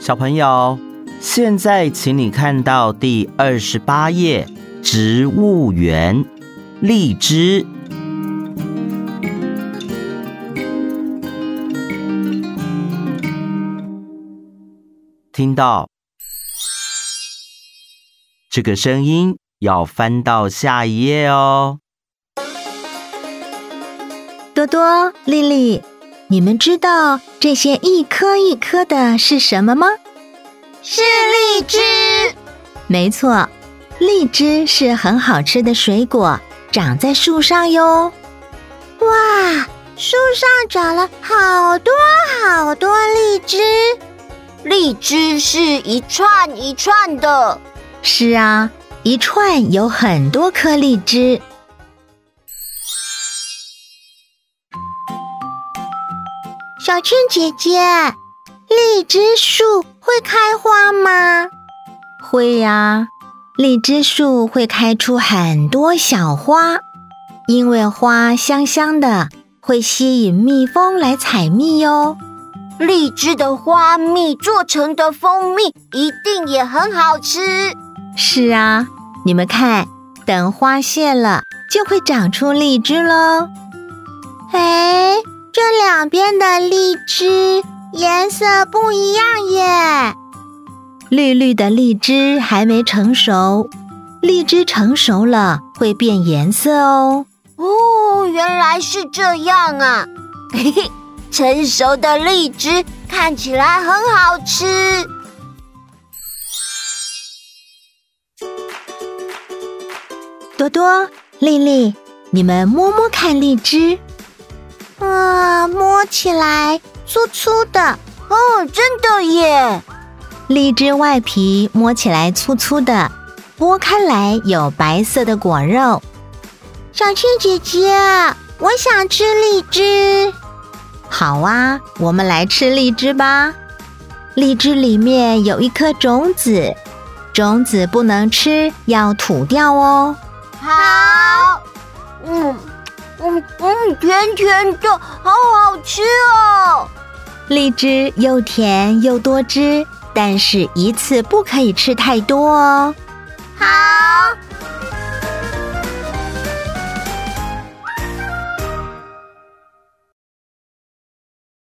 小朋友，现在请你看到第28页，植物园，荔枝。听到这个声音，要翻到下一页哦。 多多、丽丽，你们知道这些一颗一颗的是什么吗？ 是荔枝。 没错，荔枝是很好吃的水果，长在树上哟。 哇，树上长了好多好多荔枝。荔枝是一串一串的。 是啊，一串有很多颗荔枝。 小倩姐姐，荔枝树会开花吗？ 会呀，荔枝树会开出很多小花，因为花香香的，会吸引蜜蜂来采蜜哟。 荔枝的花蜜做成的蜂蜜一定也很好吃。 是啊，你们看，等花谢了，就会长出荔枝咯。 哎，这两边的荔枝颜色不一样耶。 绿绿的荔枝还没成熟，荔枝成熟了会变颜色哦。 哦，原来是这样啊。嘿嘿，成熟的荔枝看起来很好吃。 多多、丽丽，你们摸摸看荔枝。 摸起来粗粗的。哦，真的耶。 荔枝外皮摸起来粗粗的，剥开来有白色的果肉。 小倩姐姐，我想吃荔枝。 好啊，我们来吃荔枝吧。荔枝里面有一颗种子，种子不能吃，要吐掉哦。 好。甜甜的，好好吃哦。 荔枝又甜又多汁，但是一次不可以吃太多哦。 好。